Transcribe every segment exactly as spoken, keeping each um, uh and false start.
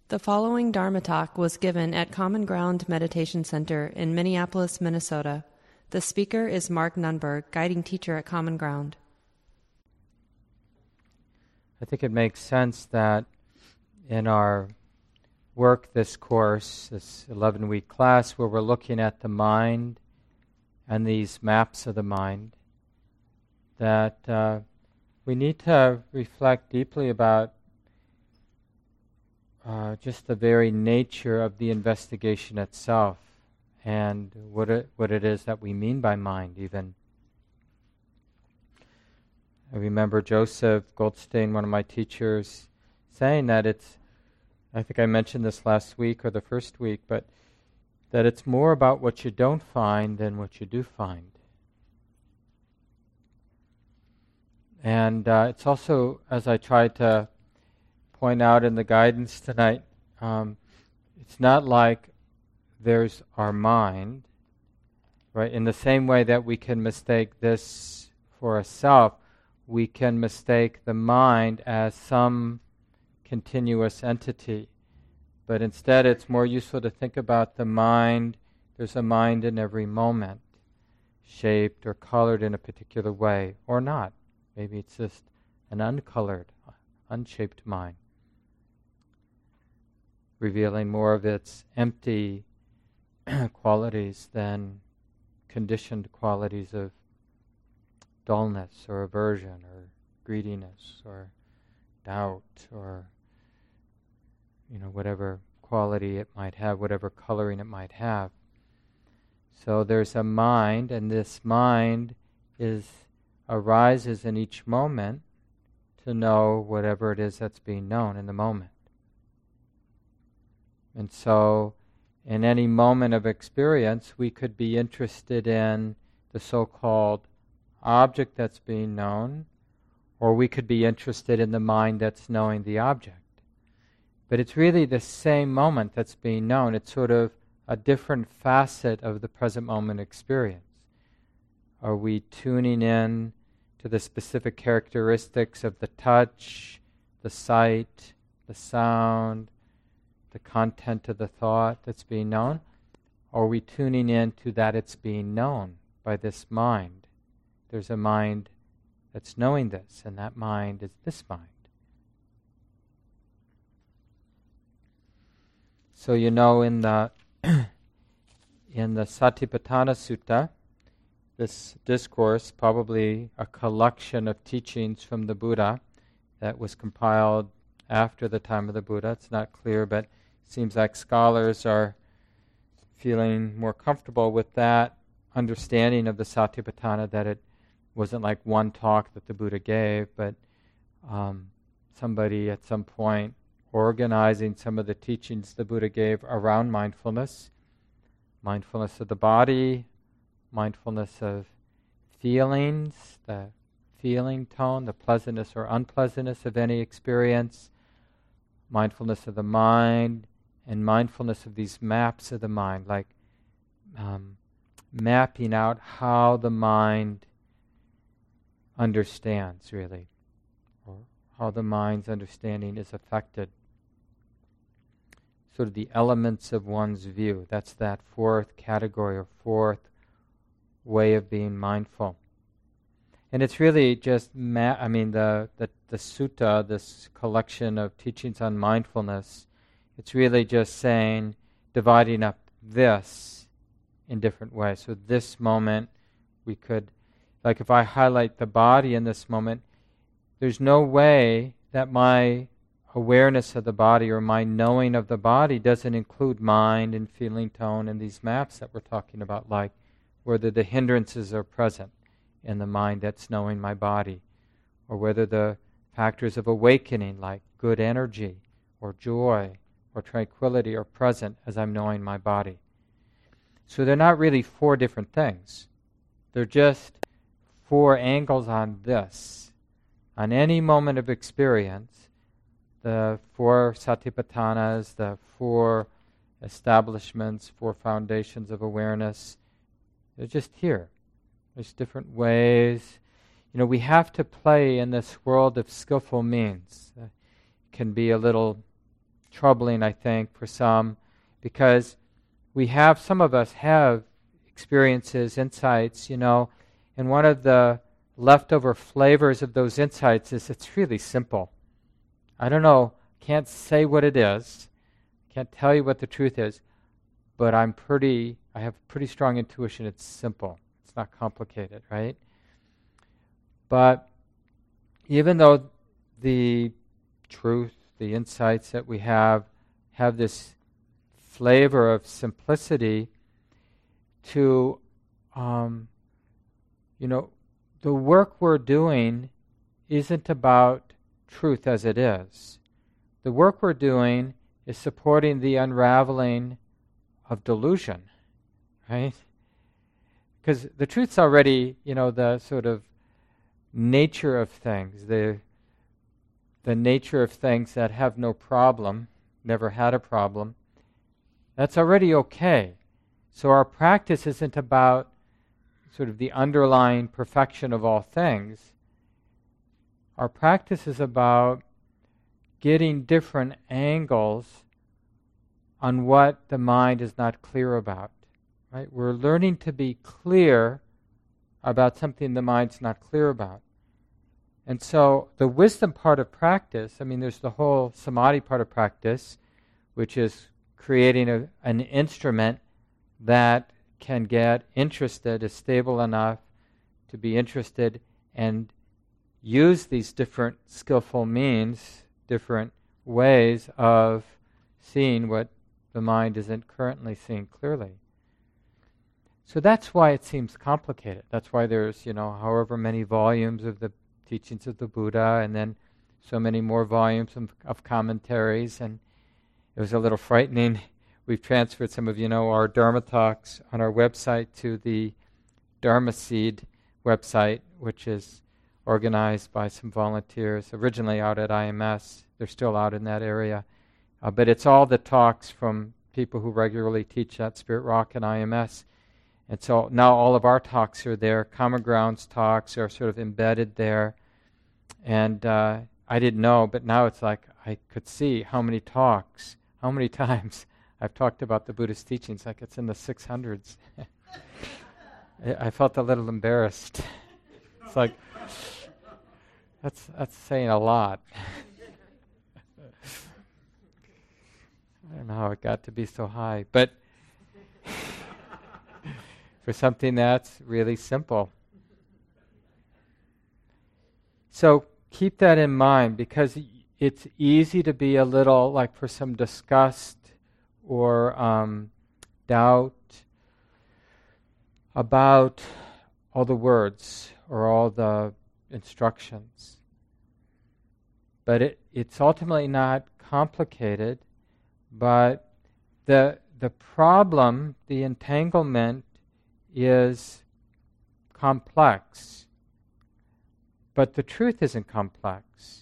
The following Dharma talk was given at Common Ground Meditation Center in Minneapolis, Minnesota. The speaker is Mark Nunberg, guiding teacher at Common Ground. I think it makes sense that in our work this course, this eleven-week class, where we're looking at the mind and these maps of the mind, that uh, we need to reflect deeply about Uh, just the very nature of the investigation itself and what it, what it is that we mean by mind even. I remember Joseph Goldstein, one of my teachers, saying that it's, I think I mentioned this last week or the first week, but that it's more about what you don't find than what you do find. And uh, it's also, as I tried to point out in the guidance tonight, um, it's not like there's our mind, right? In the same way that we can mistake this for a self, we can mistake the mind as some continuous entity. But instead, it's more useful to think about the mind. There's a mind in every moment, shaped or colored in a particular way, or not. Maybe it's just an uncolored, unshaped mind, revealing more of its empty qualities than conditioned qualities of dullness or aversion or greediness or doubt or, you know, whatever quality it might have, whatever coloring it might have. So there's a mind, and this mind is arises in each moment to know whatever it is that's being known in the moment. And so, in any moment of experience, we could be interested in the so-called object that's being known, or we could be interested in the mind that's knowing the object. But it's really the same moment that's being known. It's sort of a different facet of the present moment experience. Are we tuning in to the specific characteristics of the touch, the sight, the sound, the content of the thought that's being known? Or are we tuning in to that it's being known by this mind? There's a mind that's knowing this, and that mind is this mind. So you know, in the in the Satipatthana Sutta, this discourse, probably a collection of teachings from the Buddha that was compiled after the time of the Buddha. It's not clear, but it seems like scholars are feeling more comfortable with that understanding of the Satipatthana, that it wasn't like one talk that the Buddha gave, but um, somebody at some point organizing some of the teachings the Buddha gave around mindfulness, mindfulness of the body, mindfulness of feelings, the feeling tone, the pleasantness or unpleasantness of any experience, mindfulness of the mind, and mindfulness of these maps of the mind, like um, mapping out how the mind understands, really, or how the mind's understanding is affected. Sort of the elements of one's view. That's that fourth category or fourth way of being mindful. And it's really just, ma- I mean, the, the, the sutta, this collection of teachings on mindfulness, it's really just saying, dividing up this in different ways. So this moment, we could, like if I highlight the body in this moment, there's no way that my awareness of the body or my knowing of the body doesn't include mind and feeling tone and these maps that we're talking about, like whether the hindrances are present in the mind that's knowing my body, or whether the factors of awakening like good energy or joy or tranquility are present as I'm knowing my body. So they're not really four different things. They're just four angles on this. On any moment of experience, the four satipatthanas, the four establishments, four foundations of awareness, they're just here. There's different ways. You know, we have to play in this world of skillful means. Uh, it can be a little troubling, I think, for some, because we have, some of us have experiences, insights, you know, and one of the leftover flavors of those insights is it's really simple. I don't know, can't say what it is, can't tell you what the truth is, but I'm pretty, I have pretty strong intuition it's simple. It's not complicated, right? But even though the truth, the insights that we have, have this flavor of simplicity, to, um, you know, the work we're doing isn't about truth as it is. The work we're doing is supporting the unraveling of delusion, right? Because the truth's already, you know, the sort of nature of things, the the nature of things that have no problem, never had a problem, that's already okay. So our practice isn't about sort of the underlying perfection of all things. Our practice is about getting different angles on what the mind is not clear about. Right? We're learning to be clear about something the mind's not clear about. And so the wisdom part of practice, I mean, there's the whole samadhi part of practice, which is creating a, an instrument that can get interested, is stable enough to be interested and use these different skillful means, different ways of seeing what the mind isn't currently seeing clearly. So that's why it seems complicated. That's why there's, you know, however many volumes of the teachings of the Buddha, and then so many more volumes of, of commentaries, and it was a little frightening. We've transferred some of, you know, our Dharma talks on our website to the Dharma Seed website, which is organized by some volunteers, originally out at I M S. They're still out in that area. Uh, but it's all the talks from people who regularly teach at Spirit Rock and I M S. And so now all of our talks are there. Common Ground's talks are sort of embedded there. And uh, I didn't know, but now it's like I could see how many talks, how many times I've talked about the Buddhist teachings, like it's in the six hundreds. I, I felt a little embarrassed. It's like, that's that's saying a lot. I don't know how it got to be so high, but for something that's really simple. So keep that in mind, because it's easy to be a little, like, for some disgust or um, doubt about all the words or all the instructions. But it, it's ultimately not complicated, but the the problem, the entanglement, is complex. But the truth isn't complex.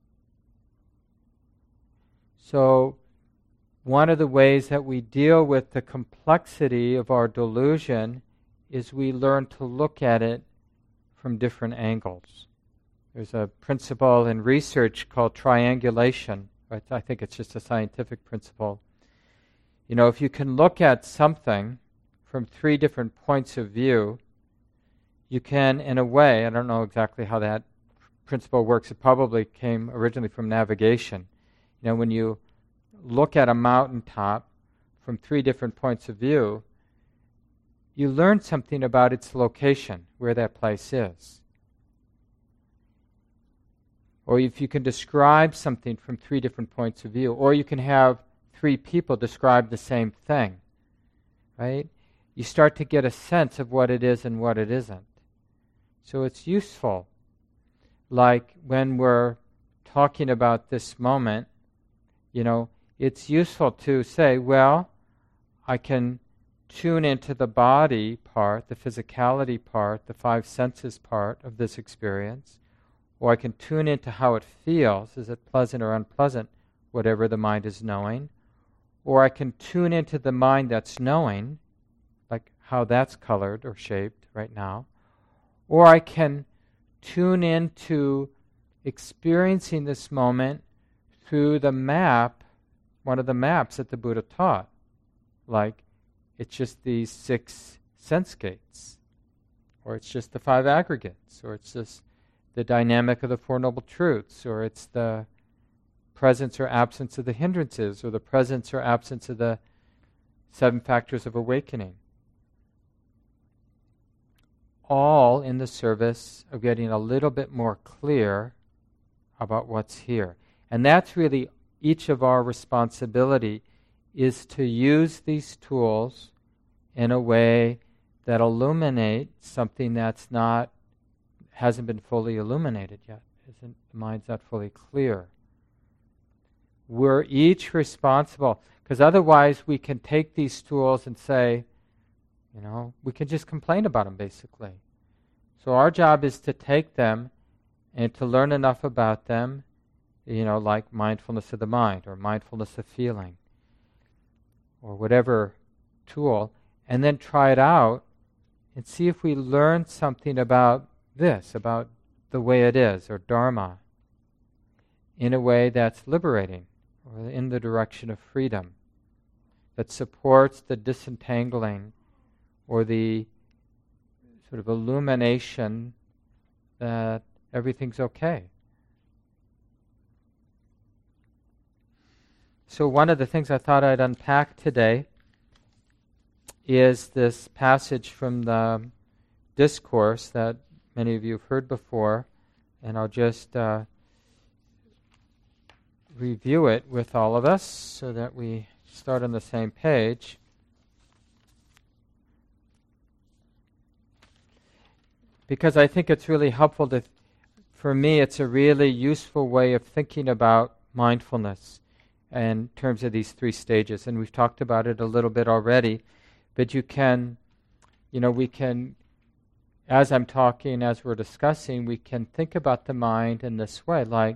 So one of the ways that we deal with the complexity of our delusion is we learn to look at it from different angles. There's a principle in research called triangulation. Right? I think it's just a scientific principle. You know, if you can look at something from three different points of view, you can, in a way, I don't know exactly how that principle works. It probably came originally from navigation. You know, when you look at a mountaintop from three different points of view, you learn something about its location, where that place is. Or if you can describe something from three different points of view, or you can have three people describe the same thing, right? You start to get a sense of what it is and what it isn't. So it's useful. Like when we're talking about this moment, you know, it's useful to say, well, I can tune into the body part, the physicality part, the five senses part of this experience, or I can tune into how it feels. Is it pleasant or unpleasant, whatever the mind is knowing? Or I can tune into the mind that's knowing, like how that's colored or shaped right now. Or I can tune into experiencing this moment through the map, one of the maps that the Buddha taught. Like, it's just these six sense gates, or it's just the five aggregates, or it's just the dynamic of the Four Noble Truths, or it's the presence or absence of the hindrances, or the presence or absence of the seven factors of awakening. All in the service of getting a little bit more clear about what's here. And that's really each of our responsibility, is to use these tools in a way that illuminate something that's not, hasn't been fully illuminated yet. Isn't, the mind's not fully clear. We're each responsible, because otherwise we can take these tools and say, you know, we can just complain about them basically. So our job is to take them and to learn enough about them, you know, like mindfulness of the mind or mindfulness of feeling or whatever tool, and then try it out and see if we learn something about this, about the way it is, or Dharma, in a way that's liberating, or in the direction of freedom, that supports the disentangling or the sort of illumination that everything's okay. So one of the things I thought I'd unpack today is this passage from the discourse that many of you have heard before, and I'll just uh, review it with all of us so that we start on the same page. Because I think it's really helpful to, for me, it's a really useful way of thinking about mindfulness in terms of these three stages. And we've talked about it a little bit already, but you can, you know, we can, as I'm talking, as we're discussing, we can think about the mind in this way, like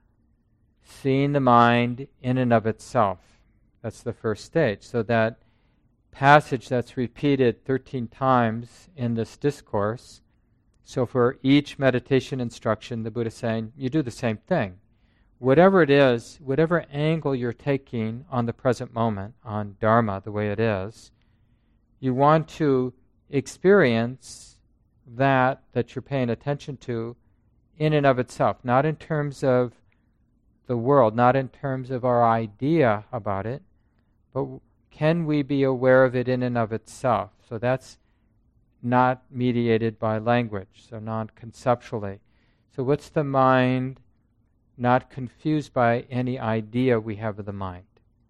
seeing the mind in and of itself. That's the first stage. So that passage that's repeated thirteen times in this discourse, so for each meditation instruction, the Buddha is saying, you do the same thing. Whatever it is, whatever angle you're taking on the present moment, on Dharma, the way it is, you want to experience that that you're paying attention to in and of itself, not in terms of the world, not in terms of our idea about it, but can we be aware of it in and of itself? So that's not mediated by language, so non-conceptually. So what's the mind not confused by any idea we have of the mind?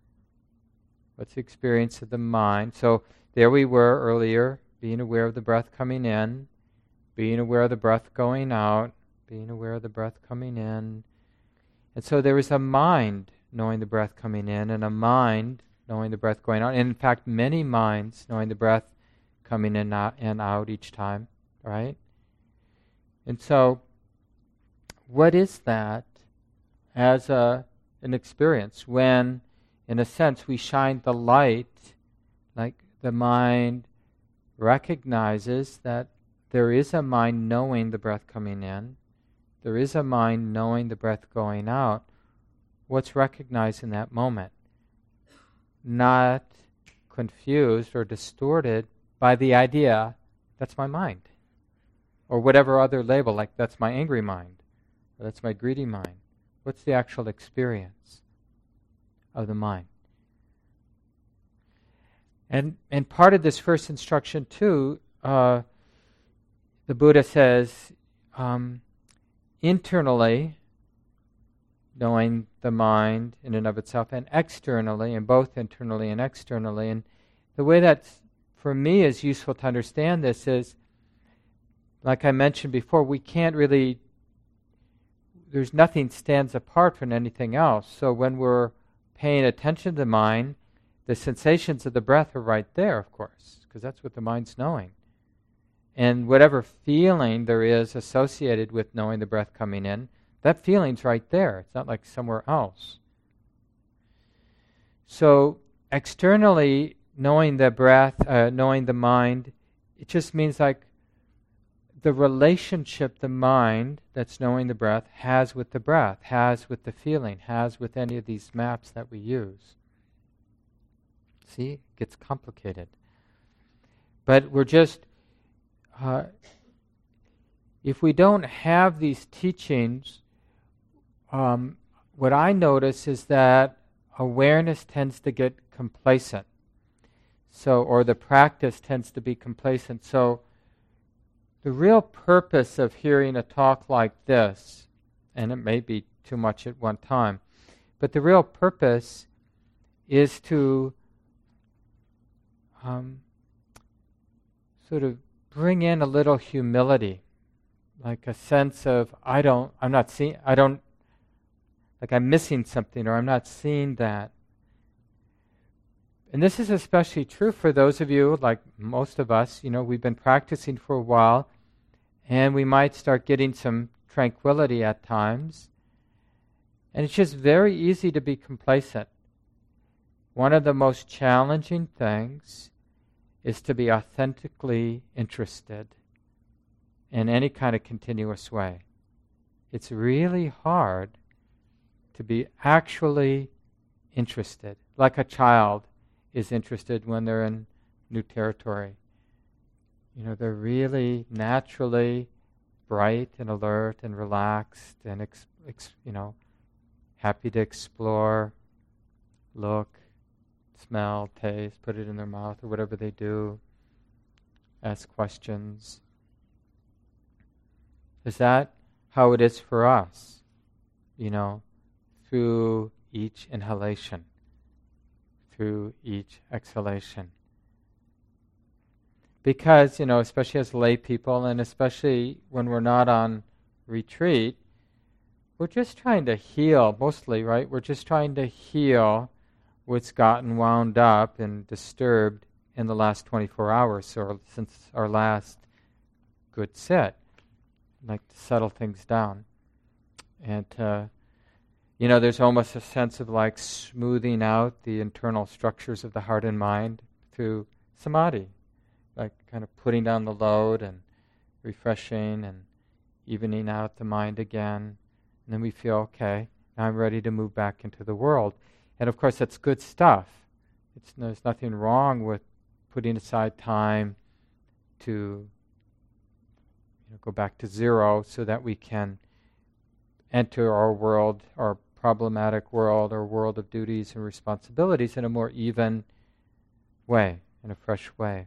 What's the experience of the mind? So there we were earlier, being aware of the breath coming in, being aware of the breath going out, being aware of the breath coming in. And so there is a mind knowing the breath coming in and a mind knowing the breath going out. And in fact, many minds knowing the breath coming in and out each time, right? And so what is that as a, an experience when, in a sense, we shine the light, like the mind recognizes that there is a mind knowing the breath coming in, there is a mind knowing the breath going out. What's recognized in that moment? Not confused or distorted by the idea, that's my mind. Or whatever other label, like that's my angry mind, or that's my greedy mind. What's the actual experience of the mind? And and part of this first instruction too, uh, the Buddha says, um, internally, knowing the mind in and of itself, and externally, and both internally and externally. And the way that's, for me, is useful to understand this is, like I mentioned before, we can't really, there's nothing stands apart from anything else. So when we're paying attention to the mind, the sensations of the breath are right there, of course, because that's what the mind's knowing. And whatever feeling there is associated with knowing the breath coming in, that feeling's right there. It's not like somewhere else. So externally, knowing the breath, uh, knowing the mind, it just means like the relationship the mind that's knowing the breath has with the breath, has with the feeling, has with any of these maps that we use. See, it gets complicated. But we're just, uh, if we don't have these teachings, um, what I notice is that awareness tends to get complacent. So, or the practice tends to be complacent. So, the real purpose of hearing a talk like this, and it may be too much at one time, but the real purpose is to um, sort of bring in a little humility, like a sense of I don't, I'm not seeing, I don't, like I'm missing something or I'm not seeing that. And this is especially true for those of you, like most of us, you know, we've been practicing for a while, and we might start getting some tranquility at times. And it's just very easy to be complacent. One of the most challenging things is to be authentically interested in any kind of continuous way. It's really hard to be actually interested, like a child is interested when they're in new territory. You know, they're really naturally bright and alert and relaxed and, ex- ex- you know, happy to explore, look, smell, taste, put it in their mouth or whatever they do, ask questions. Is that how it is for us, you know, through each inhalation, through each exhalation? Because, you know, especially as lay people, and especially when we're not on retreat, we're just trying to heal, mostly, right? We're just trying to heal what's gotten wound up and disturbed in the last twenty-four hours, or since our last good sit. Like to settle things down. And, uh, you know, there's almost a sense of like smoothing out the internal structures of the heart and mind through samadhi. Like kind of putting down the load and refreshing and evening out the mind again. And then we feel, okay, now I'm ready to move back into the world. And of course, that's good stuff. It's, there's nothing wrong with putting aside time to you know, go back to zero so that we can enter our world, our problematic world, our world of duties and responsibilities in a more even way, in a fresh way.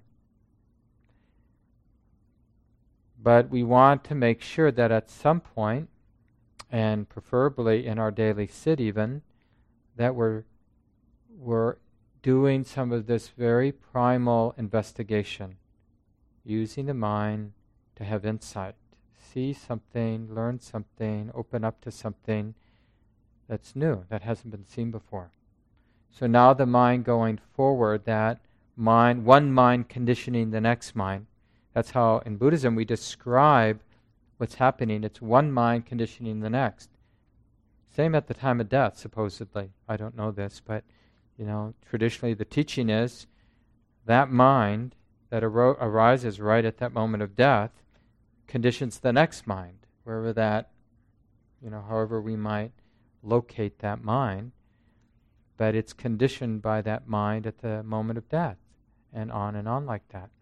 But we want to make sure that at some point, and preferably in our daily sit even, that we're we're doing some of this very primal investigation, using the mind to have insight, see something, learn something, open up to something that's new, that hasn't been seen before. So now the mind going forward, that mind, one mind conditioning the next mind. That's how in Buddhism we describe what's happening. It's one mind conditioning the next. Same at the time of death, supposedly. I don't know this, but you know, traditionally the teaching is that mind that aro- arises right at that moment of death conditions the next mind, wherever that, you know, however we might locate that mind, but it's conditioned by that mind at the moment of death, and on and on like that.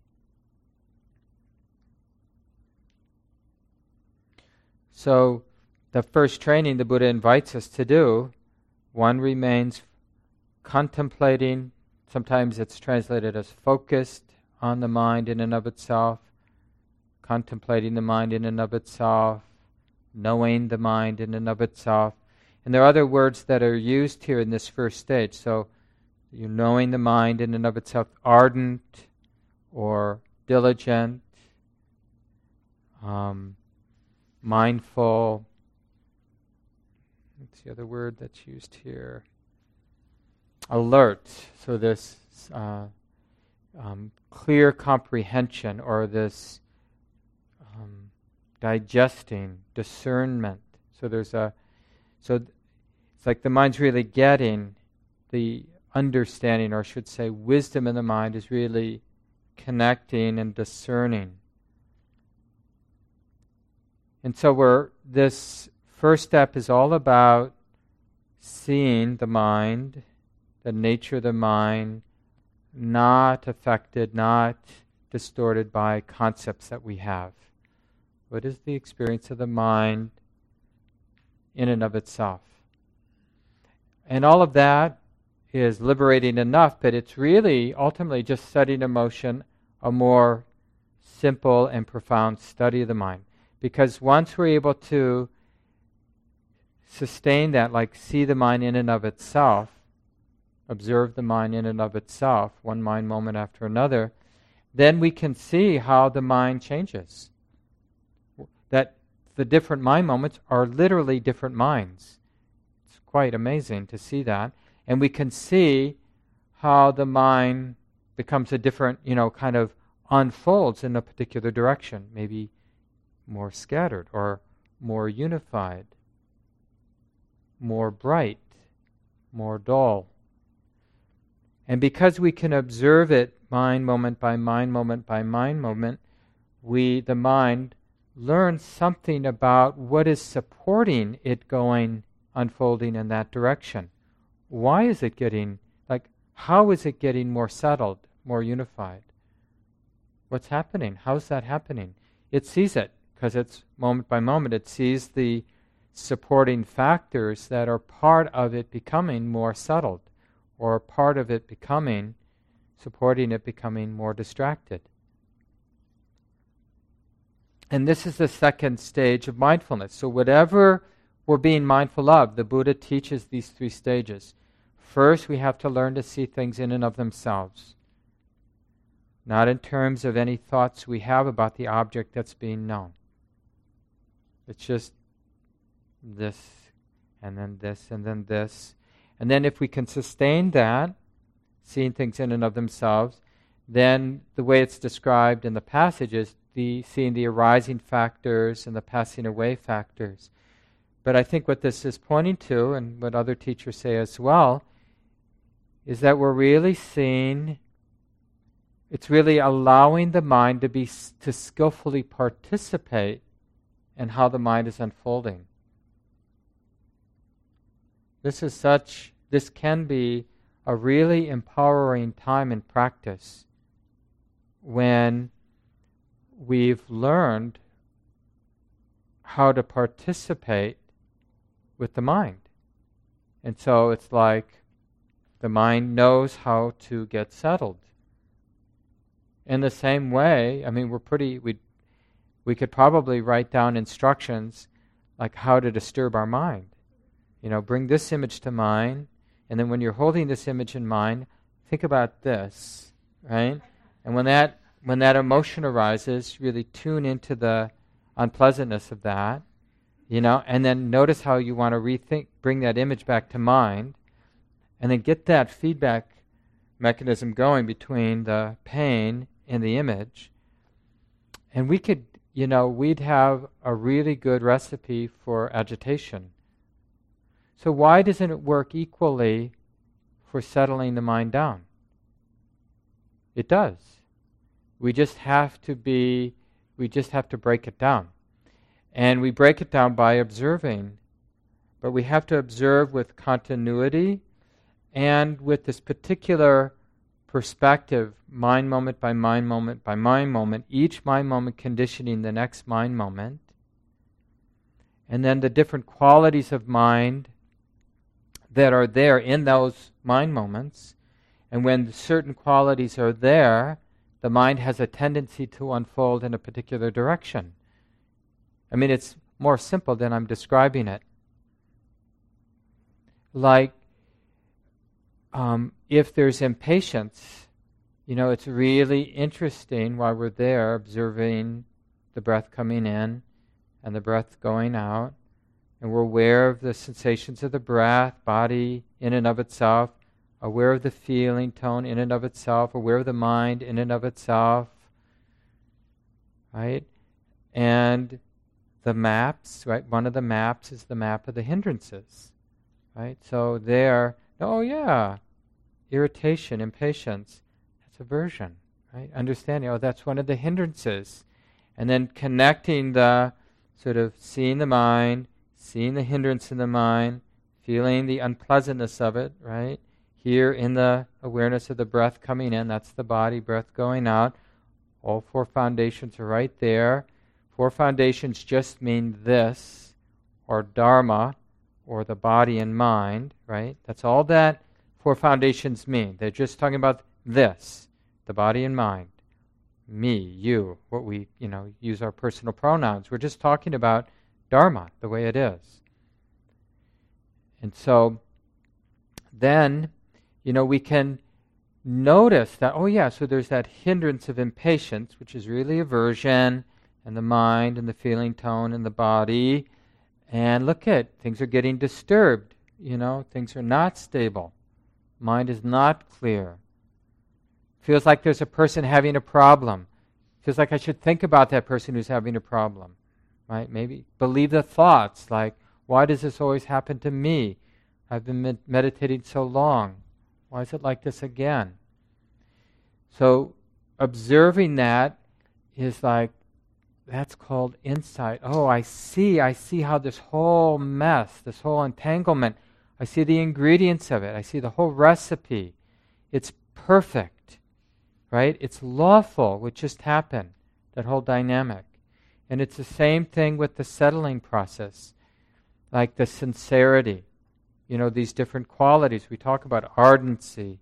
So the first training the Buddha invites us to do, one remains contemplating, sometimes it's translated as focused on the mind in and of itself, contemplating the mind in and of itself, knowing the mind in and of itself. And there are other words that are used here in this first stage. So you're knowing the mind in and of itself, ardent or diligent, um, mindful. What's the other word that's used here? Alert. So this uh, um, clear comprehension, or this um, digesting, discernment. So there's a, so th- it's like the mind's really getting the understanding, or I should say wisdom in the mind is really connecting and discerning. And so we're, this first step is all about seeing the mind, the nature of the mind, not affected, not distorted by concepts that we have. What is the experience of the mind in and of itself? And all of that is liberating enough, but it's really ultimately just setting in motion a more simple and profound study of the mind. Because once we're able to sustain that, like see the mind in and of itself, observe the mind in and of itself, one mind moment after another, then we can see how the mind changes. That the different mind moments are literally different minds. It's quite amazing to see that. And we can see how the mind becomes a different, you know, kind of unfolds in a particular direction, maybe more scattered or more unified, more bright, more dull. And because we can observe it mind moment by mind moment by mind moment, we, the mind, learns something about what is supporting it going, unfolding in that direction. Why is it getting, like, how is it getting more settled, more unified? What's happening? How's that happening? It sees it, because it's moment by moment. It sees the supporting factors that are part of it becoming more settled, or part of it becoming, supporting it becoming more distracted. And this is the second stage of mindfulness. So whatever we're being mindful of, the Buddha teaches these three stages. First, we have to learn to see things in and of themselves, not in terms of any thoughts we have about the object that's being known. It's just this, and then this, and then this. And then if we can sustain that, seeing things in and of themselves, then the way it's described in the passage is the seeing the arising factors and the passing away factors. But I think what this is pointing to, and what other teachers say as well, is that we're really seeing, it's really allowing the mind to be to skillfully participate in how the mind is unfolding. This is such, this can be a really empowering time in practice when we've learned how to participate with the mind. And so it's like the mind knows how to get settled. In the same way, I mean, we're pretty, we we could probably write down instructions like how to disturb our mind. You know, bring this image to mind, and then when you're holding this image in mind, think about this, right? And when that when that emotion arises, really tune into the unpleasantness of that, you know, and then notice how you want to rethink, bring that image back to mind, and then get that feedback mechanism going between the pain and the image. And we could, you know, we'd have a really good recipe for agitation. So why doesn't it work equally for settling the mind down? It does. We just have to be, we just have to break it down. And we break it down by observing. But we have to observe with continuity and with this particular perspective, mind moment by mind moment by mind moment, each mind moment conditioning the next mind moment. And then the different qualities of mind that are there in those mind moments. And when certain qualities are there, the mind has a tendency to unfold in a particular direction. I mean, it's more simple than I'm describing it. Like, um, if there's impatience, you know, it's really interesting while we're there observing the breath coming in and the breath going out, and we're aware of the sensations of the breath, body in and of itself, aware of the feeling, tone in and of itself, aware of the mind in and of itself, right? And the maps, right? One of the maps is the map of the hindrances, right? So there, oh yeah, irritation, impatience, that's aversion, right? Understanding, oh, that's one of the hindrances. And then connecting the, sort of seeing the mind, seeing the hindrance in the mind, feeling the unpleasantness of it, right? here in the awareness of the breath coming in. That's the body, breath going out. All four foundations are right there. Four foundations just mean this, or Dharma, or the body and mind, right? That's all that four foundations mean. They're just talking about this, the body and mind. Me, you, what we, you know, use our personal pronouns. We're just talking about Dharma, the way it is. And so then, you know, we can notice that, oh yeah, so there's that hindrance of impatience, which is really aversion, and the mind, and the feeling tone, and the body. And look at, things are getting disturbed, you know, things are not stable. Mind is not clear. Feels like there's a person having a problem. Feels like I should think about that person who's having a problem, right? Maybe believe the thoughts like, why does this always happen to me? I've been med- meditating so long. Why is it like this again? So observing that is like, that's called insight. Oh, I see, I see how this whole mess, this whole entanglement, I see the ingredients of it. I see the whole recipe. It's perfect, right? It's lawful, what just happened, that whole dynamic. And it's the same thing with the settling process, like the sincerity. You know, these different qualities. We talk about ardency,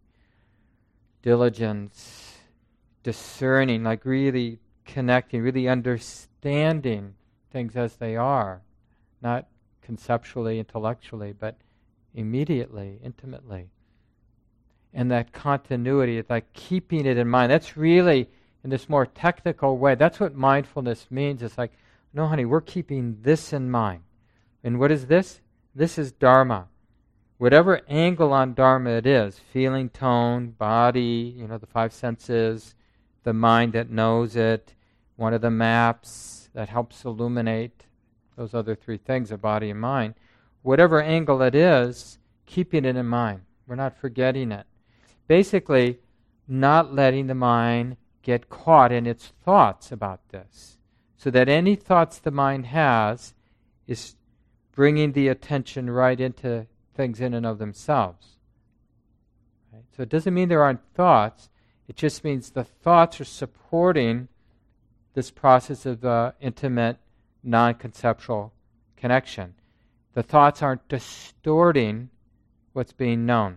diligence, discerning, like really connecting, really understanding things as they are, not conceptually, intellectually, but immediately, intimately. And that continuity, like keeping it in mind. That's really, in this more technical way, that's what mindfulness means. It's like, no, honey, we're keeping this in mind. And what is this? This is Dharma. Whatever angle on Dharma it is, feeling, tone, body, you know, the five senses, the mind that knows it, one of the maps that helps illuminate those other three things, of body and mind, whatever angle it is, keeping it in mind. We're not forgetting it. Basically, not letting the mind get caught in its thoughts about this. So that any thoughts the mind has is bringing the attention right into things in and of themselves. Right? So it doesn't mean there aren't thoughts. It just means the thoughts are supporting this process of uh, intimate, non-conceptual connection. The thoughts aren't distorting what's being known.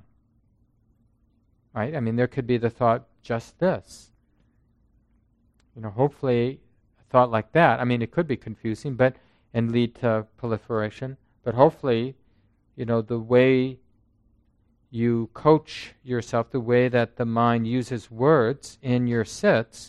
Right? I mean, there could be the thought, just this. You know, hopefully a thought like that, I mean, it could be confusing but and lead to proliferation, but hopefully, you know, the way you coach yourself, the way that the mind uses words in your sits,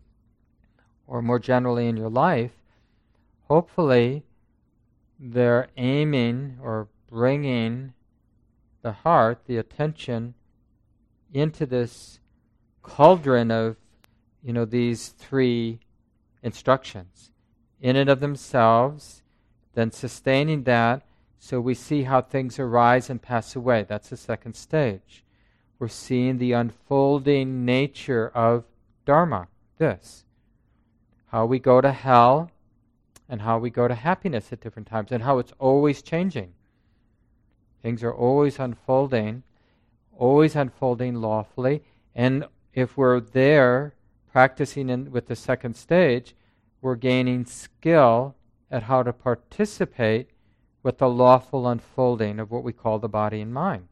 or more generally in your life, hopefully they're aiming or bringing the heart, the attention, into this cauldron of, you know, these three instructions. In and of themselves, then sustaining that, so we see how things arise and pass away. That's the second stage. We're seeing the unfolding nature of Dharma, this. How we go to hell and how we go to happiness at different times, and how it's always changing. Things are always unfolding, always unfolding lawfully, and if we're there practicing in, with the second stage, we're gaining skill at how to participate with the lawful unfolding of what we call the body and mind.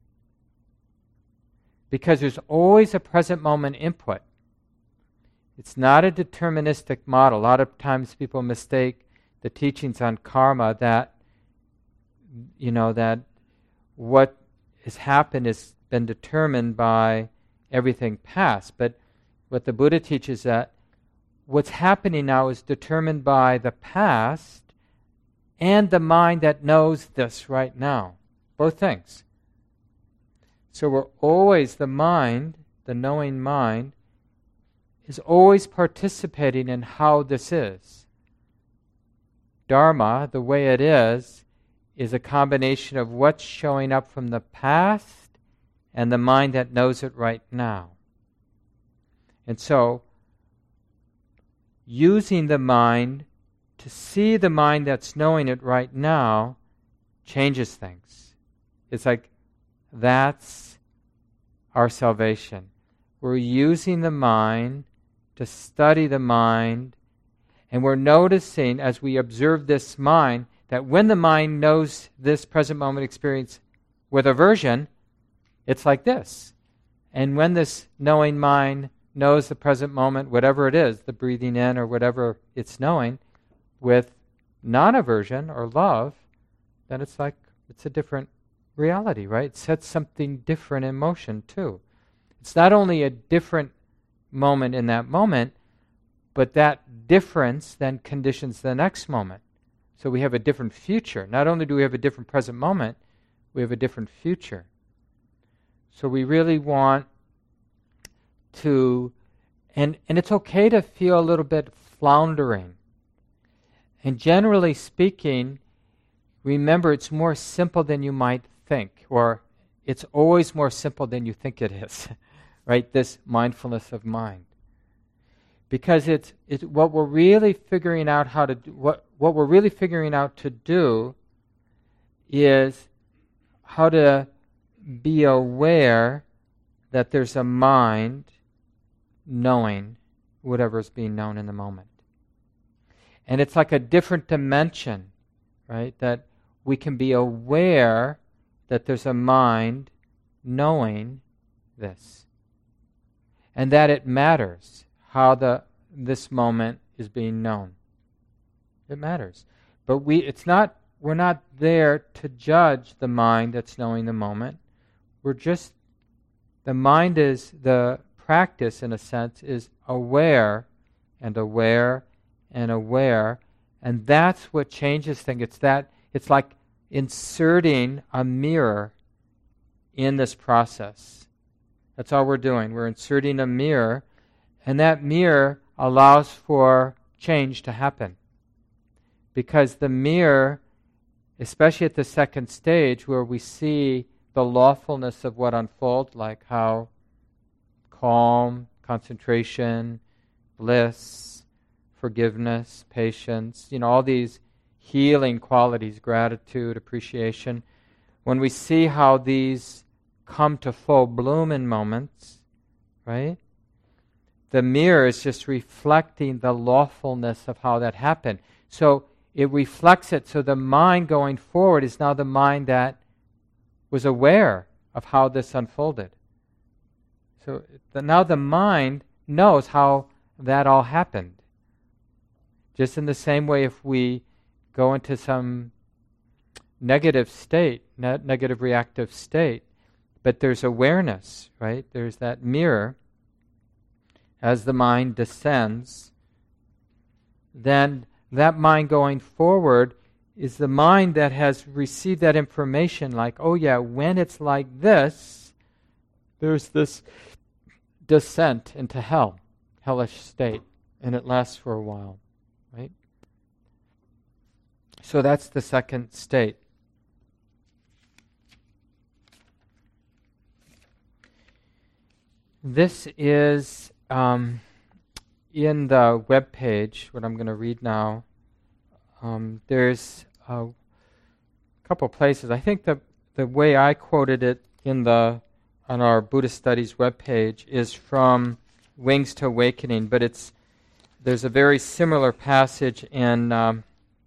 Because there's always a present moment input. It's not a deterministic model. A lot of times people mistake the teachings on karma that, you know, that what has happened has been determined by everything past. But what the Buddha teaches that what's happening now is determined by the past and the mind that knows this right now. Both things. So we're always, the mind, the knowing mind, is always participating in how this is. Dharma, the way it is, is a combination of what's showing up from the past and the mind that knows it right now. And so, using the mind to see the mind that's knowing it right now changes things. It's like, that's our salvation. We're using the mind to study the mind, and we're noticing as we observe this mind that when the mind knows this present moment experience with aversion, it's like this. And when this knowing mind knows the present moment, whatever it is, the breathing in or whatever it's knowing, with non-aversion or love, then it's like it's a different reality, right? It sets something different in motion too. It's not only a different moment in that moment, but that difference then conditions the next moment. So we have a different future. Not only do we have a different present moment, we have a different future. So we really want to, and, and it's okay to feel a little bit floundering. And generally speaking, remember it's more simple than you might think, or it's always more simple than you think it is, right? This mindfulness of mind. Because it's, it's what we're really figuring out how to do, what, what we're really figuring out to do is how to be aware that there's a mind knowing whatever's being known in the moment. And it's like a different dimension, right? That we can be aware that there's a mind knowing this. And that it matters how the this moment is being known. It matters. But we it's not we're not there to judge the mind that's knowing the moment. We're just the mind is the practice in a sense is aware and aware and aware, and that's what changes things. It's that it's like inserting a mirror in this process. That's all we're doing. We're inserting a mirror, and that mirror allows for change to happen. Because the mirror, especially at the second stage where we see the lawfulness of what unfolds, like how calm, concentration, bliss, forgiveness, patience, you know, all these healing qualities, gratitude, appreciation. When we see how these come to full bloom in moments, right? The mirror is just reflecting the lawfulness of how that happened. So it reflects it, so the mind going forward is now the mind that was aware of how this unfolded. So the, now the mind knows how that all happened. Just in the same way, if we go into some negative state, ne- negative reactive state, but there's awareness, right? There's that mirror. As the mind descends, then that mind going forward is the mind that has received that information, like, oh yeah, when it's like this, there's this descent into hell, hellish state, and it lasts for a while, right? So that's the second state. This is um, in the web page, what I'm going to read now. Um, there's a couple places. I think the the way I quoted it in the on our Buddhist Studies web page is from Wings to Awakening, but it's there's a very similar passage in um,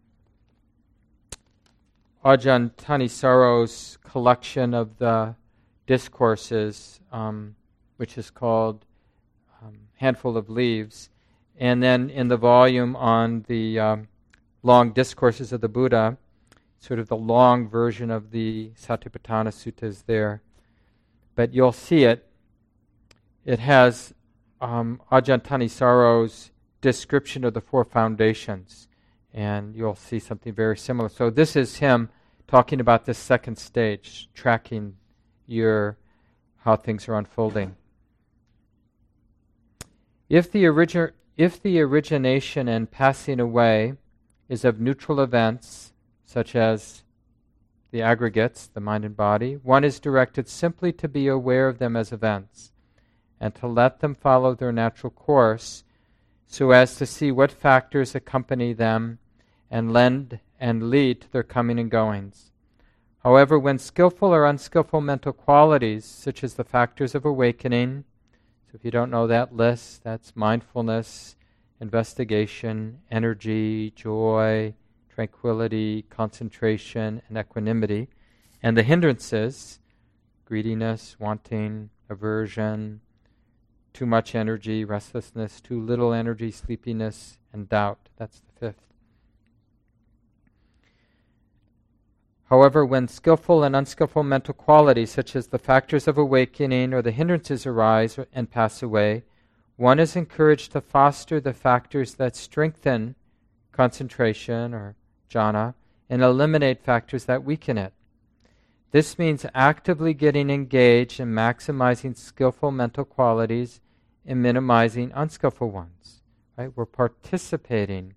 Ajahn Thanissaro's collection of the discourses, um, which is called um, Handful of Leaves, and then in the volume on the um, long discourses of the Buddha, sort of the long version of the Satipatthana Sutta is there. But you'll see it. It has um, Ajahn Thanissaro's description of the four foundations, and you'll see something very similar. So this is him talking about this second stage, tracking your how things are unfolding. If the origi- if the origination and passing away is of neutral events, such as the aggregates, the mind and body, one is directed simply to be aware of them as events, and to let them follow their natural course, so as to see what factors accompany them and lend and lead to their coming and goings. However, when skillful or unskillful mental qualities, such as the factors of awakening, so if you don't know that list, that's mindfulness, investigation, energy, joy, tranquility, concentration, and equanimity, and the hindrances, greediness, wanting, aversion, too much energy, restlessness, too little energy, sleepiness, and doubt. That's the fifth. However, when skillful and unskillful mental qualities, such as the factors of awakening or the hindrances, arise and pass away, one is encouraged to foster the factors that strengthen concentration or jhana and eliminate factors that weaken it. This means actively getting engaged in maximizing skillful mental qualities and minimizing unskillful ones. Right? We're participating.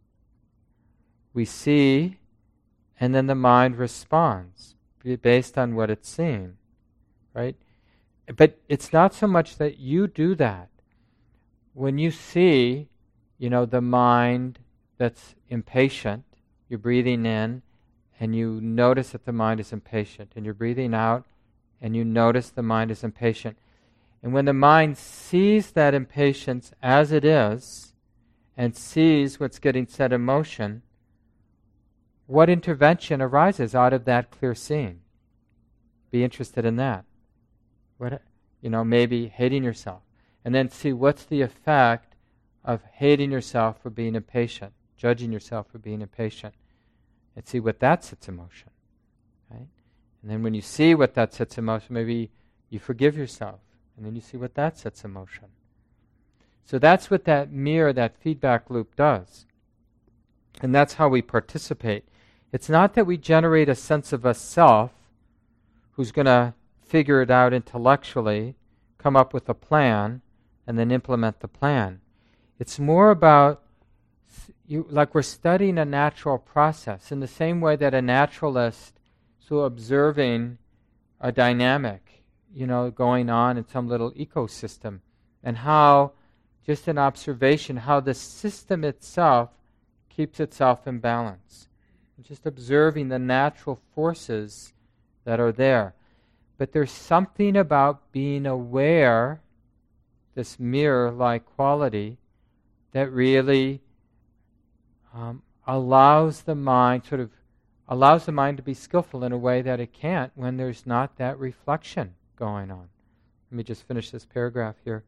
We see, and then the mind responds based on what it's seeing. Right? But it's not so much that you do that. When you see, you know, the mind that's impatient, you're breathing in, and you notice that the mind is impatient, and you're breathing out, and you notice the mind is impatient. And when the mind sees that impatience as it is, and sees what's getting set in motion, what intervention arises out of that clear seeing? Be interested in that. What, you know, maybe hating yourself. And then see what's the effect of hating yourself for being impatient, judging yourself for being impatient. And see what that sets in motion. Right? And then when you see what that sets in motion, maybe you forgive yourself. And then you see what that sets in motion. So that's what that mirror, that feedback loop does. And that's how we participate. It's not that we generate a sense of a self who's going to figure it out intellectually, come up with a plan, and then implement the plan. It's more about, you, like we're studying a natural process, in the same way that a naturalist, so observing a dynamic, you know, going on in some little ecosystem, and how, just an observation, how the system itself keeps itself in balance. Just observing the natural forces that are there. But there's something about being aware, this mirror-like quality, that really um, allows the mind, sort of allows the mind to be skillful in a way that it can't when there's not that reflection going on. Let me just finish this paragraph here.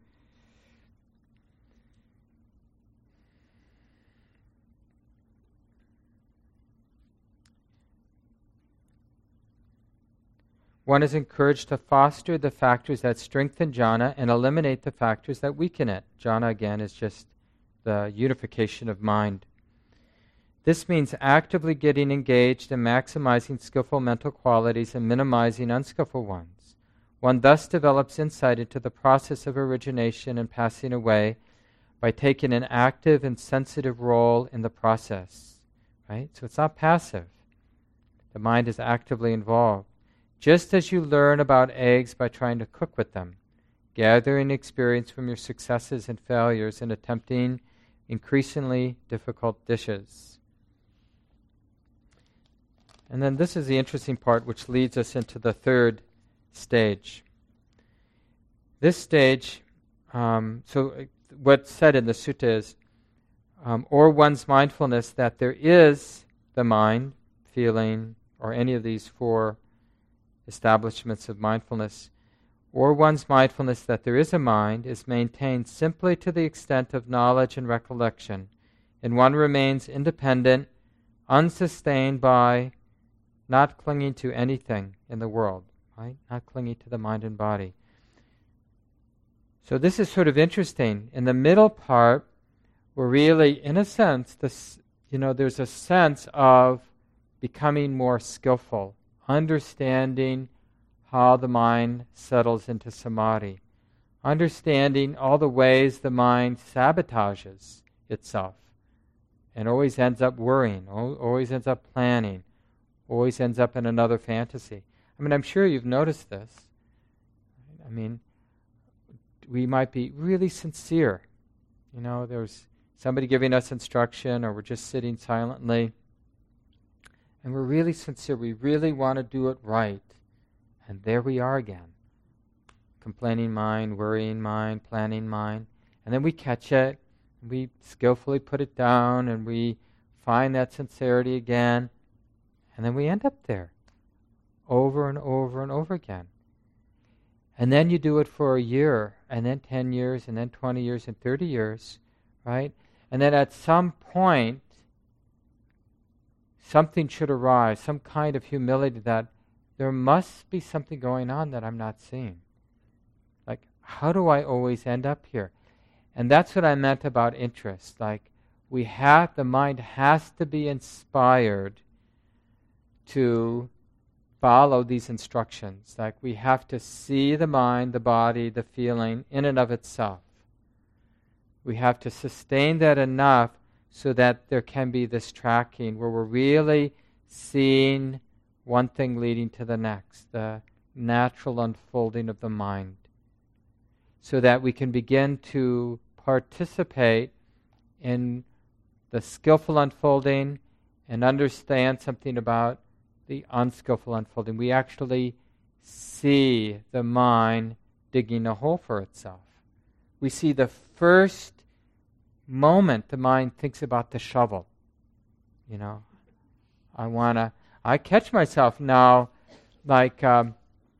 One is encouraged to foster the factors that strengthen jhana and eliminate the factors that weaken it. Jhana, again, is just the unification of mind. This means actively getting engaged in maximizing skillful mental qualities and minimizing unskillful ones. One thus develops insight into the process of origination and passing away by taking an active and sensitive role in the process. Right? So it's not passive. The mind is actively involved. Just as you learn about eggs by trying to cook with them, gathering experience from your successes and failures in attempting increasingly difficult dishes. And then this is the interesting part, which leads us into the third stage. This stage, um, so what's said in the sutta is, um, or one's mindfulness that there is the mind, feeling, or any of these four establishments of mindfulness, or one's mindfulness that there is a mind, is maintained simply to the extent of knowledge and recollection, and one remains independent, unsustained by not clinging to anything in the world, right? Not clinging to the mind and body. So this is sort of interesting. In the middle part, we're really, in a sense, this, you know, there's a sense of becoming more skillful, understanding how the mind settles into samadhi, understanding all the ways the mind sabotages itself and always ends up worrying, always ends up planning, always ends up in another fantasy. I mean, I'm sure you've noticed this. I mean, we might be really sincere. You know, there's somebody giving us instruction, or we're just sitting silently, and we're really sincere, we really want to do it right, and there we are again. Complaining mind, worrying mind, planning mind, and then we catch it, and we skillfully put it down, and we find that sincerity again, and then we end up there, over and over and over again. And then you do it for a year, and then ten years, and then twenty years, and thirty years, right? And then at some point, something should arise, some kind of humility that there must be something going on that I'm not seeing. Like, how do I always end up here? And that's what I meant about interest. Like, we have, the mind has to be inspired to follow these instructions. Like, we have to see the mind, the body, the feeling in and of itself. We have to sustain that enough so that there can be this tracking where we're really seeing one thing leading to the next, the natural unfolding of the mind, so that we can begin to participate in the skillful unfolding and understand something about the unskillful unfolding. We actually see the mind digging a hole for itself. We see the first moment the mind thinks about the shovel. You know, I want to, I catch myself now, like um,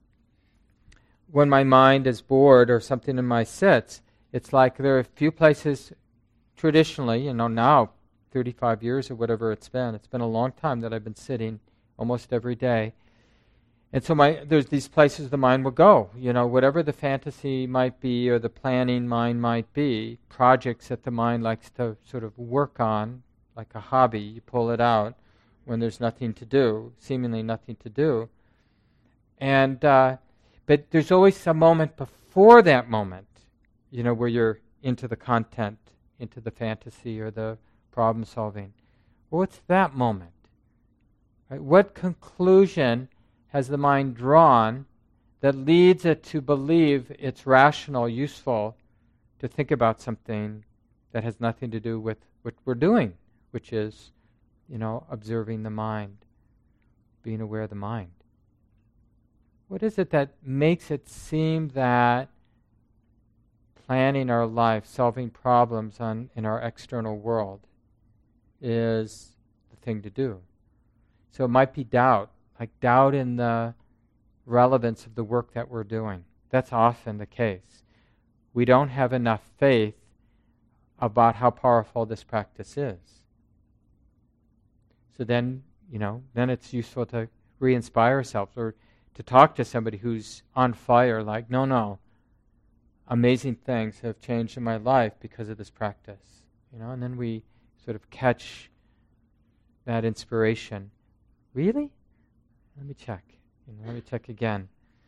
when my mind is bored or something in my sits, it's like there are a few places traditionally, you know, now thirty-five years or whatever it's been, it's been a long time that I've been sitting almost every day. And so my there's these places the mind will go, you know, whatever the fantasy might be or the planning mind might be, projects that the mind likes to sort of work on, like a hobby, you pull it out when there's nothing to do, seemingly nothing to do. And uh, but there's always a moment before that moment, you know, where you're into the content, into the fantasy or the problem solving. What's that moment? Right? What conclusion has the mind drawn that leads it to believe it's rational, useful to think about something that has nothing to do with what we're doing, which is, you know, observing the mind, being aware of the mind? What is it that makes it seem that planning our life, solving problems on, in our external world is the thing to do? So it might be doubt, like doubt in the relevance of the work that we're doing. That's often the case. We don't have enough faith about how powerful this practice is. So then, you know, then it's useful to re-inspire ourselves or to talk to somebody who's on fire, like, no, no, amazing things have changed in my life because of this practice. You know, and then we sort of catch that inspiration. Really? Let me check. You know, let me check again.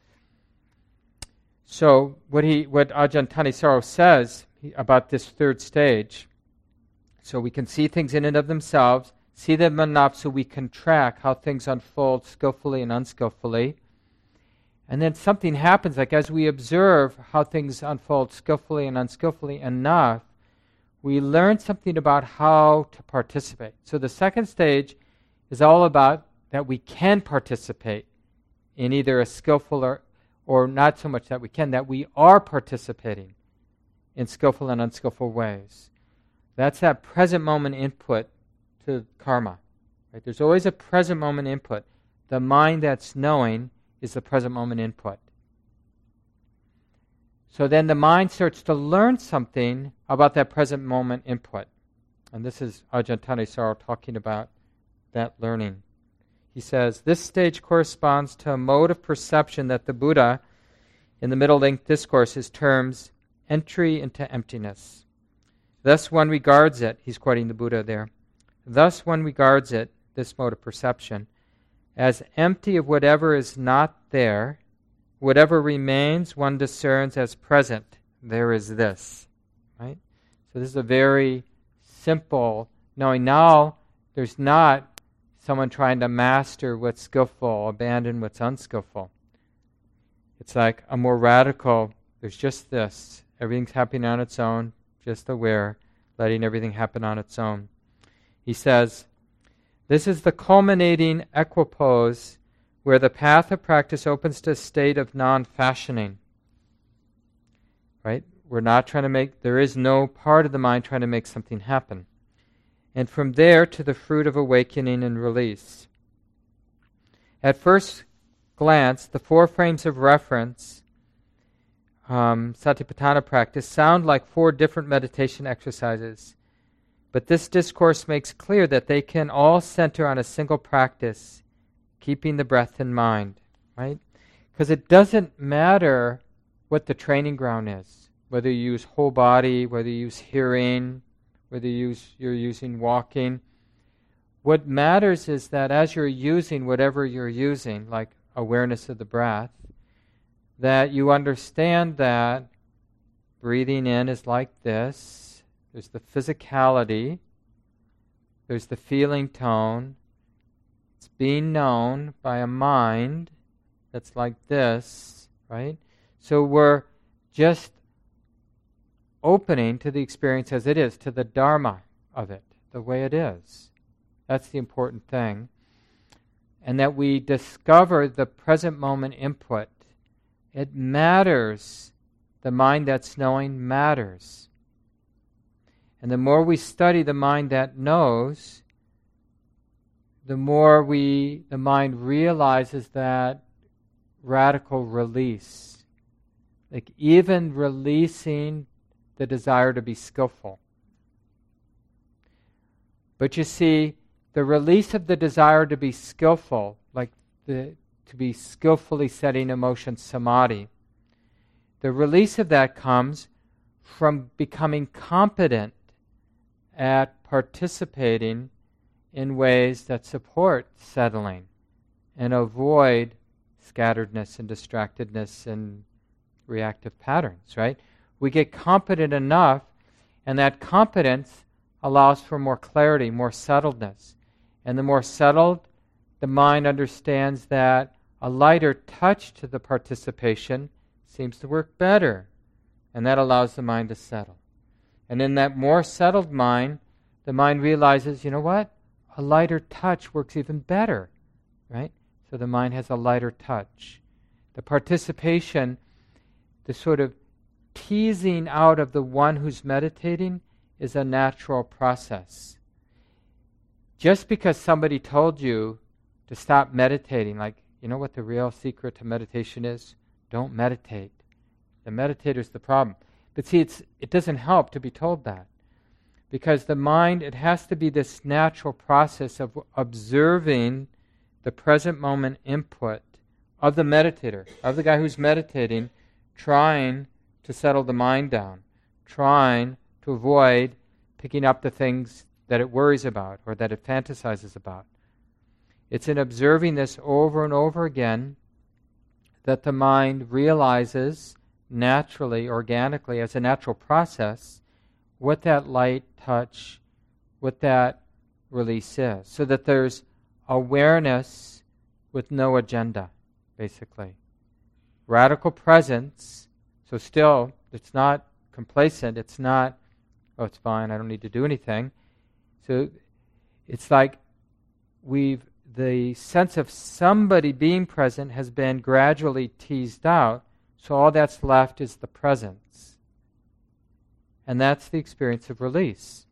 So what he, what Ajahn Thanissaro says he, about this third stage, so we can see things in and of themselves, see them enough so we can track how things unfold skillfully and unskillfully. And then something happens, like as we observe how things unfold skillfully and unskillfully enough, we learn something about how to participate. So the second stage is all about that we can participate in either a skillful or, or not so much that we can, that we are participating in skillful and unskillful ways. That's that present moment input to karma. Right? There's always a present moment input. The mind that's knowing is the present moment input. So then the mind starts to learn something about that present moment input. And this is Ajahn Thanissaro talking about that learning. He says, this stage corresponds to a mode of perception that the Buddha, in the Middle Length Discourses, terms entry into emptiness. Thus one regards it, he's quoting the Buddha there, thus one regards it, this mode of perception, as empty of whatever is not there. Whatever remains, one discerns as present. There is this. Right? So this is a very simple knowing. Now there's not someone trying to master what's skillful, abandon what's unskillful. It's like a more radical, there's just this. Everything's happening on its own, just aware, letting everything happen on its own. He says, This is the culminating equipoise where the path of practice opens to a state of non-fashioning. Right? We're not trying to make, there is no part of the mind trying to make something happen. And from there to the fruit of awakening and release. At first glance, the four frames of reference, um, Satipatthana practice, sound like four different meditation exercises. But this discourse makes clear that they can all center on a single practice, keeping the breath in mind, right? Because it doesn't matter what the training ground is, whether you use whole body, whether you use hearing, whether you use, you're using walking. What matters is that as you're using whatever you're using, like awareness of the breath, that you understand that breathing in is like this. There's the physicality. There's the feeling tone. It's being known by a mind that's like this, right? So we're just opening to the experience as it is, to the dharma of it, the way it is. That's the important thing. And that we discover the present moment input. It matters. The mind that's knowing matters. And the more we study the mind that knows, the more we, the mind realizes that radical release. Like even releasing the desire to be skillful. But you see, the release of the desire to be skillful, like the, to be skillfully setting emotion samadhi, the release of that comes from becoming competent at participating in ways that support settling and avoid scatteredness and distractedness and reactive patterns, right? We get competent enough, and that competence allows for more clarity, more settledness. And the more settled, the mind understands that a lighter touch to the participation seems to work better. And that allows the mind to settle. And in that more settled mind, the mind realizes, you know what? A lighter touch works even better, right? So the mind has a lighter touch. The participation, the sort of teasing out of the one who's meditating is a natural process. Just because somebody told you to stop meditating, like, you know what the real secret to meditation is? Don't meditate. The meditator's the problem. But see, it's, it doesn't help to be told that. Because the mind, it has to be this natural process of observing the present moment input of the meditator, of the guy who's meditating, trying to settle the mind down, trying to avoid picking up the things that it worries about or that it fantasizes about. It's in observing this over and over again that the mind realizes naturally, organically, as a natural process, what that light touch, what that release is. So that there's awareness with no agenda, basically. Radical presence, so still, it's not complacent, it's not, oh, it's fine, I don't need to do anything. So it's like we've, the sense of somebody being present has been gradually teased out, so all that's left is the presence. And that's the experience of release.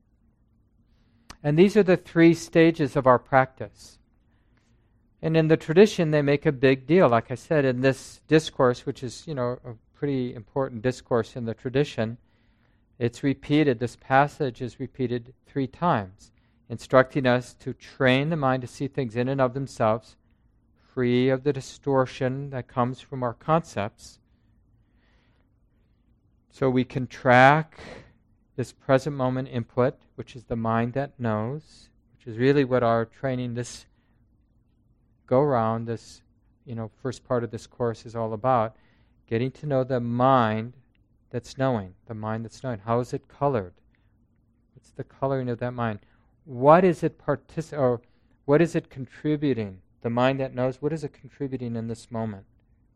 And these are the three stages of our practice. And in the tradition, they make a big deal. Like I said, in this discourse, which is, you know, a pretty important discourse in the tradition, it's repeated, this passage is repeated three times, instructing us to train the mind to see things in and of themselves, free of the distortion that comes from our concepts, so we can track this present moment input, which is the mind that knows, which is really what our training, this go-round, this, you know, first part of this course is all about, getting to know the mind that's knowing, the mind that's knowing. How is it colored? What's the coloring of that mind? What is it partic- or what is it contributing? The mind that knows, what is it contributing in this moment?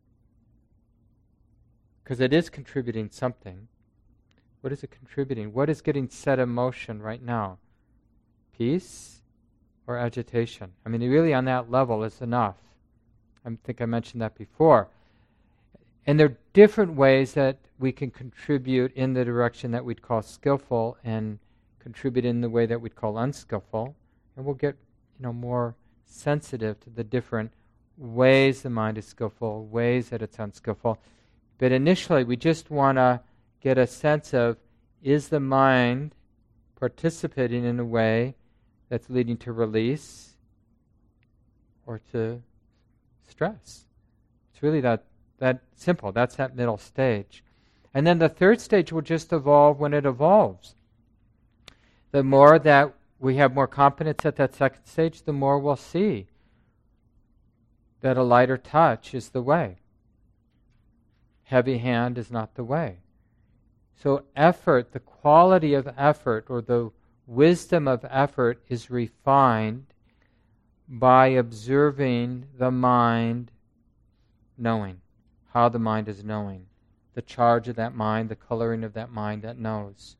Because it is contributing something. What is it contributing? What is getting set in motion right now? Peace or agitation. I mean, really on that level is enough. I think I mentioned that before. And there are different ways that we can contribute in the direction that we'd call skillful and contribute in the way that we'd call unskillful. And we'll get, you know, more sensitive to the different ways the mind is skillful, ways that it's unskillful. But initially, we just want to get a sense of, is the mind participating in a way that's leading to release or to stress? It's really that that simple. That's that middle stage. And then the third stage will just evolve when it evolves. The more that we have more competence at that second stage, the more we'll see that a lighter touch is the way. Heavy hand is not the way. So effort, the quality of effort or the wisdom of effort is refined by observing the mind knowing, how the mind is knowing, the charge of that mind, the coloring of that mind that knows.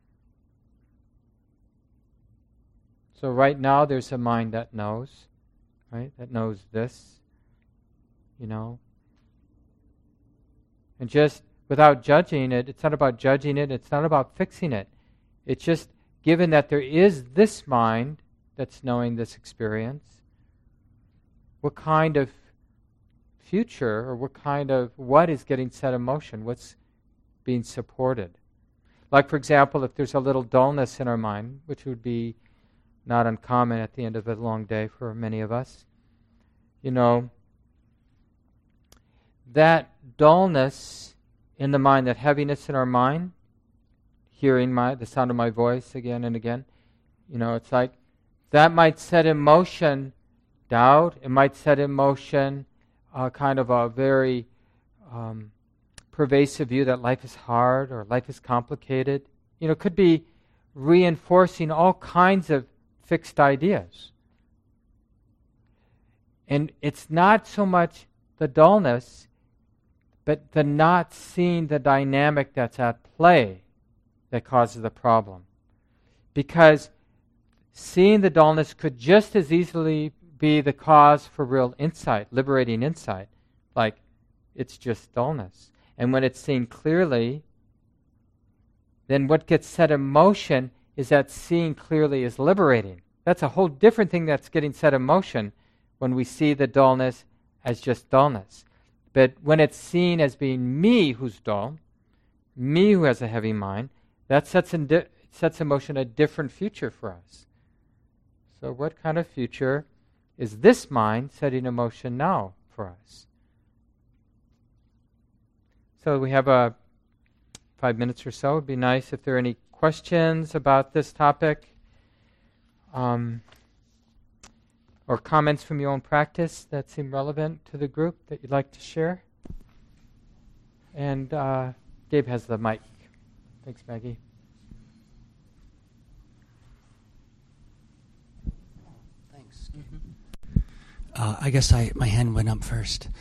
So right now there's a mind that knows, right? That knows this, you know. And just without judging it, it's not about judging it, it's not about fixing it. It's just given that there is this mind that's knowing this experience, what kind of future or what kind of, what is getting set in motion, what's being supported. Like, for example, if there's a little dullness in our mind, which would be not uncommon at the end of a long day for many of us, you know, that dullness in the mind, that heaviness in our mind, hearing my the sound of my voice again and again, you know, it's like that might set in motion doubt. It might set in motion uh, kind of a very um, pervasive view that life is hard or life is complicated. You know, it could be reinforcing all kinds of fixed ideas. And it's not so much the dullness, but the not seeing the dynamic that's at play that causes the problem. Because seeing the dullness could just as easily be the cause for real insight, liberating insight. Like, it's just dullness. And when it's seen clearly, then what gets set in motion is that seeing clearly is liberating. That's a whole different thing that's getting set in motion when we see the dullness as just dullness. But when it's seen as being me who's dull, me who has a heavy mind, that sets in, di- sets in motion a different future for us. So what kind of future is this mind setting in motion now for us? So we have uh, five minutes or so. It would be nice if there are any questions about this topic um, or comments from your own practice that seem relevant to the group that you'd like to share. And uh, Gabe has the mic. Thanks, Maggie. Thanks. Mm-hmm. Uh, I guess I my hand went up first.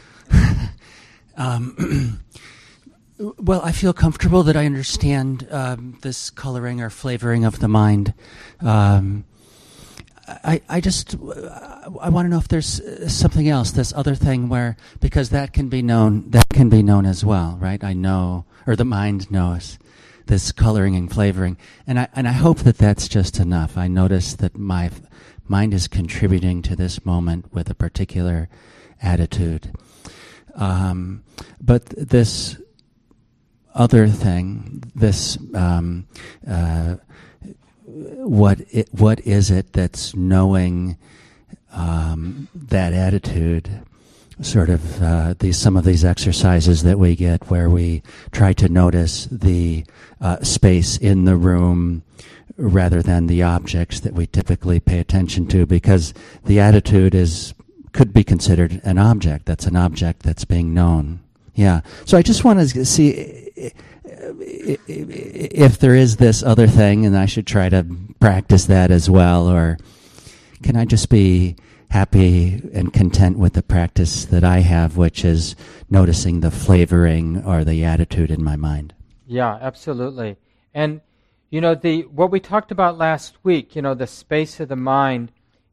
um, well, I feel comfortable that I understand um, this coloring or flavoring of the mind. Um, I, I just, I want to know if there's something else, this other thing where, because that can be known, that can be known as well, right? I know, or the mind knows this coloring and flavoring. And I, and I hope that that's just enough. I notice that my mind is contributing to this moment with a particular attitude. Um, but this other thing, this, um, uh, What it, what is it that's knowing um, that attitude? Sort of uh, these some of these exercises that we get where we try to notice the uh, space in the room rather than the objects that we typically pay attention to, because the attitude is could be considered an object. That's an object that's being known. Yeah. So I just want to see if there is this other thing, and I should try to practice that as well, or can I just be happy and content with the practice that I have, which is noticing the flavoring or the attitude in my mind? Yeah, absolutely. And, you know, the what we talked about last week, you know, the space of the mind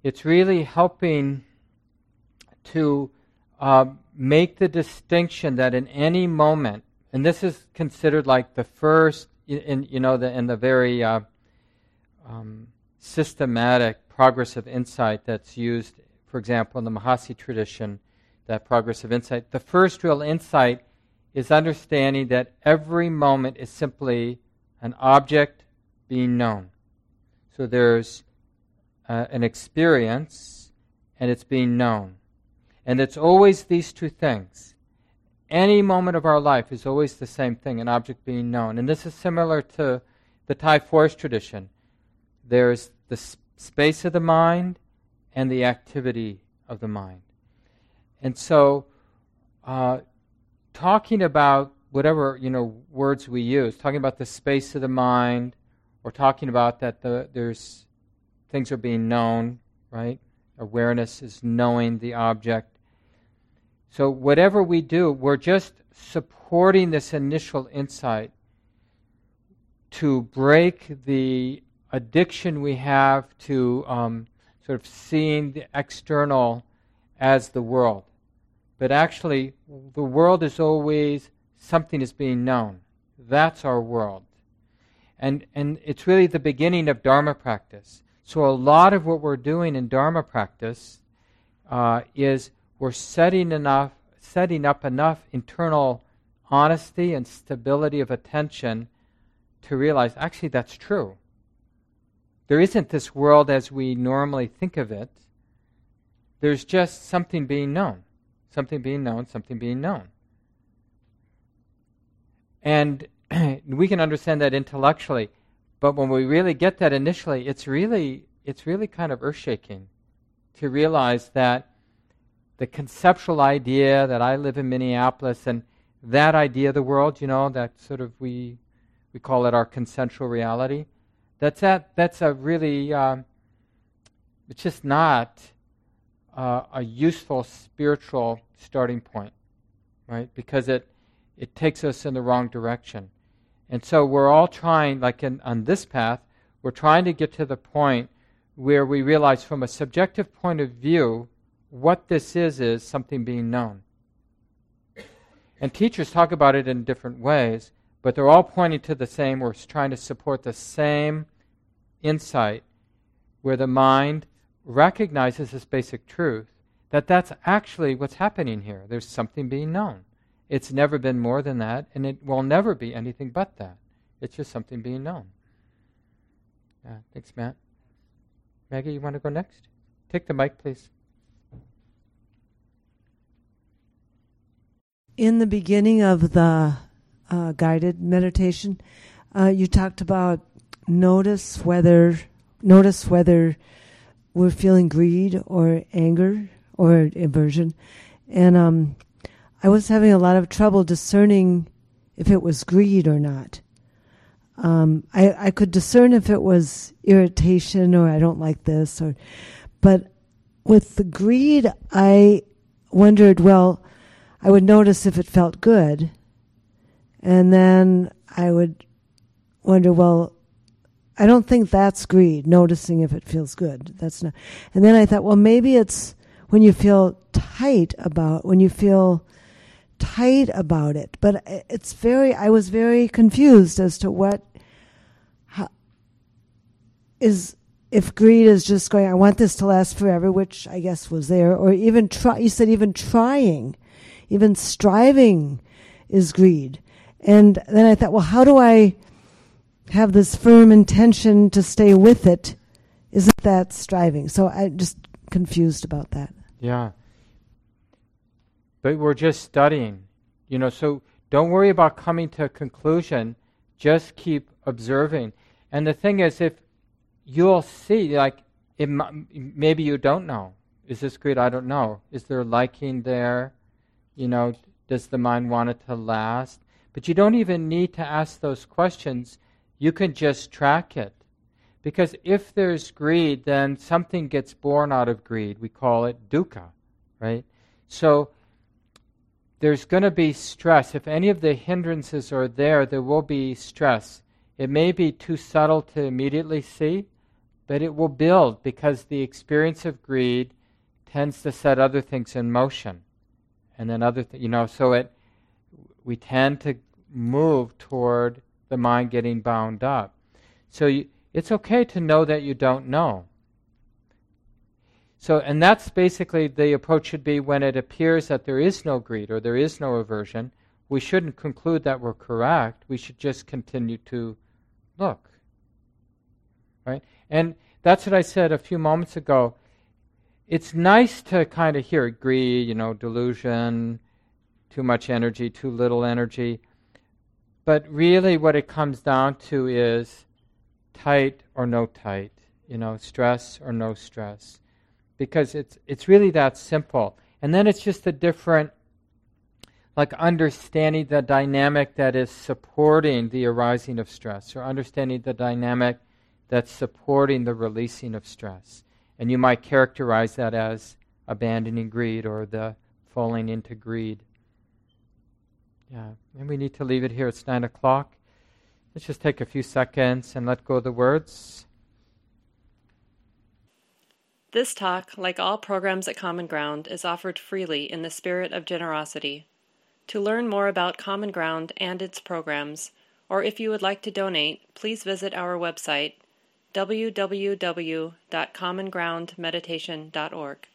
it's really helping to uh, make the distinction that in any moment, and this is considered like the first, in, in you know, the in the very uh, um, systematic progressive insight that's used, for example, in the Mahasi tradition, that progressive insight. The first real insight is understanding that every moment is simply an object being known. So there's uh, an experience, and it's being known. And it's always these two things. Any moment of our life is always the same thing, an object being known. And this is similar to the Thai forest tradition. There's the sp- space of the mind and the activity of the mind. And so, uh, talking about whatever, you know, words we use, talking about the space of the mind, or talking about that the, there's things are being known, right? Awareness is knowing the object. So whatever we do, we're just supporting this initial insight to break the addiction we have to um, sort of seeing the external as the world. But actually, the world is always something is being known. That's our world. And and it's really the beginning of Dharma practice. So a lot of what we're doing in Dharma practice uh, is we're setting enough, setting up enough internal honesty and stability of attention to realize, actually, that's true. There isn't this world as we normally think of it. There's just something being known. Something being known, something being known. And we can understand that intellectually, but when we really get that initially, it's really it's really kind of earth-shaking to realize that the conceptual idea that I live in Minneapolis and that idea of the world, you know, that sort of we we call it our consensual reality, that's that that's a really um, it's just not uh, a useful spiritual starting point, right? Because it it takes us in the wrong direction. And so we're all trying, like in, on this path, we're trying to get to the point where we realize from a subjective point of view, what this is is something being known. And teachers talk about it in different ways, but they're all pointing to the same, we're trying to support the same insight where the mind recognizes this basic truth, that that's actually what's happening here. There's something being known. It's never been more than that, and it will never be anything but that. It's just something being known. Yeah, thanks, Matt. Maggie, you want to go next? Take the mic, please. In the beginning of the uh, guided meditation, uh, you talked about notice whether notice whether we're feeling greed or anger or aversion, and um. I was having a lot of trouble discerning if it was greed or not. Um, I, I could discern if it was irritation or I don't like this, or, but with the greed, I wondered, well, I would notice if it felt good, and then I would wonder, well, I don't think that's greed, noticing if it feels good. That's not. And then I thought, well, maybe it's when you feel tight about, when you feel tight about it, but it's very, I was very confused as to what how, is, if greed is just going, I want this to last forever, which I guess was there, or even try, you said even trying, even striving is greed. And then I thought, well, how do I have this firm intention to stay with it? Isn't that striving? So I'm just confused about that. Yeah. But we're just studying, you know, so don't worry about coming to a conclusion. Just keep observing. And the thing is, if you'll see, like, it, maybe you don't know. Is this greed? I don't know. Is there liking there? You know, does the mind want it to last? But you don't even need to ask those questions. You can just track it. Because if there's greed, then something gets born out of greed. We call it dukkha, right? So there's going to be stress. If any of the hindrances are there, there will be stress. It may be too subtle to immediately see, but it will build because the experience of greed tends to set other things in motion. And then other th- you know, so it we tend to move toward the mind getting bound up. So you, it's okay to know that you don't know. So, and that's basically the approach should be when it appears that there is no greed or there is no aversion, we shouldn't conclude that we're correct. We should just continue to look. Right? And that's what I said a few moments ago. It's nice to kind of hear greed, you know, delusion, too much energy, too little energy. But really what it comes down to is tight or no tight, you know, stress or no stress. Because it's it's really that simple. And then it's just a different, like understanding the dynamic that is supporting the arising of stress, or understanding the dynamic that's supporting the releasing of stress. And you might characterize that as abandoning greed or the falling into greed. Yeah, and we need to leave it here. It's nine o'clock. Let's just take a few seconds and let go of the words. This talk, like all programs at Common Ground, is offered freely in the spirit of generosity. To learn more about Common Ground and its programs, or if you would like to donate, please visit our website, w w w dot common ground meditation dot org.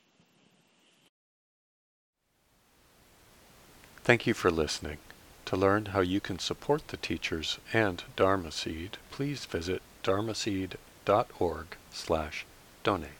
Thank you for listening. To learn how you can support the teachers and Dharma Seed, please visit dharma seed dot org slash donate.